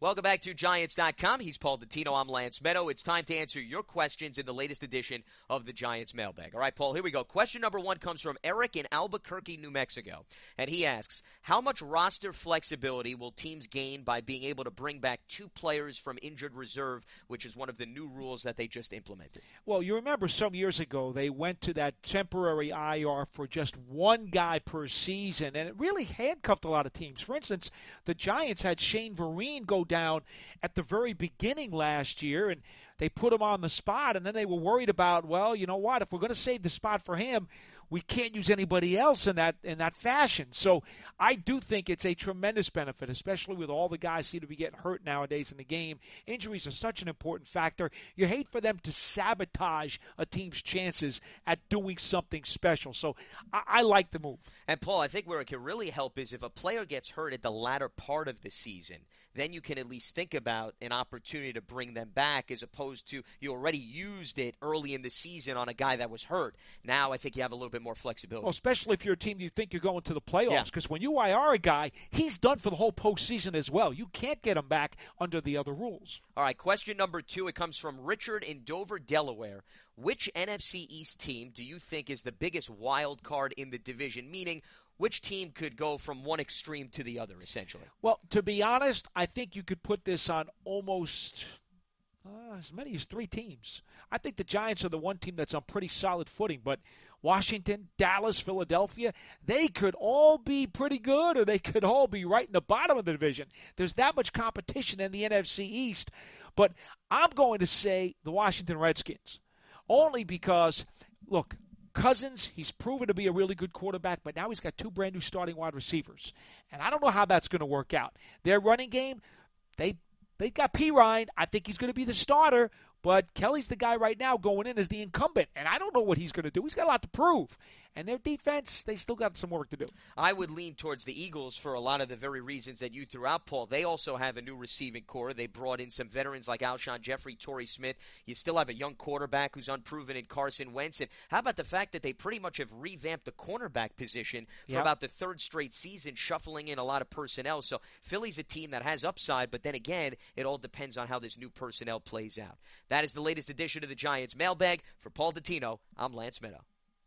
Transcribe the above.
Welcome back to Giants.com. He's Paul Dottino. I'm Lance Meadow. It's time to answer your questions in the latest edition of the Giants Mailbag. All right, Paul, here we go. Question number 1 comes from Eric in Albuquerque, New Mexico. And he asks, how much roster flexibility will teams gain by being able to bring back 2 players from injured reserve, which is one of the new rules that they just implemented? Well, you remember some years ago they went to that temporary IR for just 1 guy per season, and it really handcuffed a lot of teams. For instance, the Giants had Shane Vereen go down at the very beginning last year, and they put him on the spot, and then they were worried about, well, you know what, if we're going to save the spot for him, we can't use anybody else in that fashion. So I do think it's a tremendous benefit, especially with all the guys seem to be getting hurt nowadays in the game. Injuries are such an important factor. You hate for them to sabotage a team's chances at doing something special. So I like the move. And, Paul, I think where it can really help is if a player gets hurt at the latter part of the season, then you can at least think about an opportunity to bring them back as opposed to you already used it early in the season on a guy that was hurt. Now I think you have a little bit more flexibility. Well, especially if you're a team you think you're going to the playoffs, because when you IR a guy, he's done for the whole postseason as well. You can't get him back under the other rules. All right, question number 2. It comes from Richard in Dover, Delaware. Which NFC East team do you think is the biggest wild card in the division? Meaning, which team could go from one extreme to the other, essentially? Well, to be honest, I think you could put this on almost as many as 3 teams. I think the Giants are the one team that's on pretty solid footing, but Washington, Dallas, Philadelphia, they could all be pretty good, or they could all be right in the bottom of the division. There's that much competition in the NFC East, but I'm going to say the Washington Redskins, only because, look, Cousins, he's proven to be a really good quarterback, but now he's got 2 brand new starting wide receivers. And I don't know how that's going to work out. Their running game, they got P. Ryan. I think he's going to be the starter, but Kelly's the guy right now going in as the incumbent, and I don't know what he's going to do. He's got a lot to prove. And their defense, they still got some work to do. I would lean towards the Eagles for a lot of the very reasons that you threw out, Paul. They also have a new receiving core. They brought in some veterans like Alshon Jeffrey, Torrey Smith. You still have a young quarterback who's unproven in Carson Wentz. And how about the fact that they pretty much have revamped the cornerback position for about the 3rd straight season, shuffling in a lot of personnel. So Philly's a team that has upside, but then again, it all depends on how this new personnel plays out. That is the latest edition of the Giants Mailbag. For Paul Dottino, I'm Lance Meadow.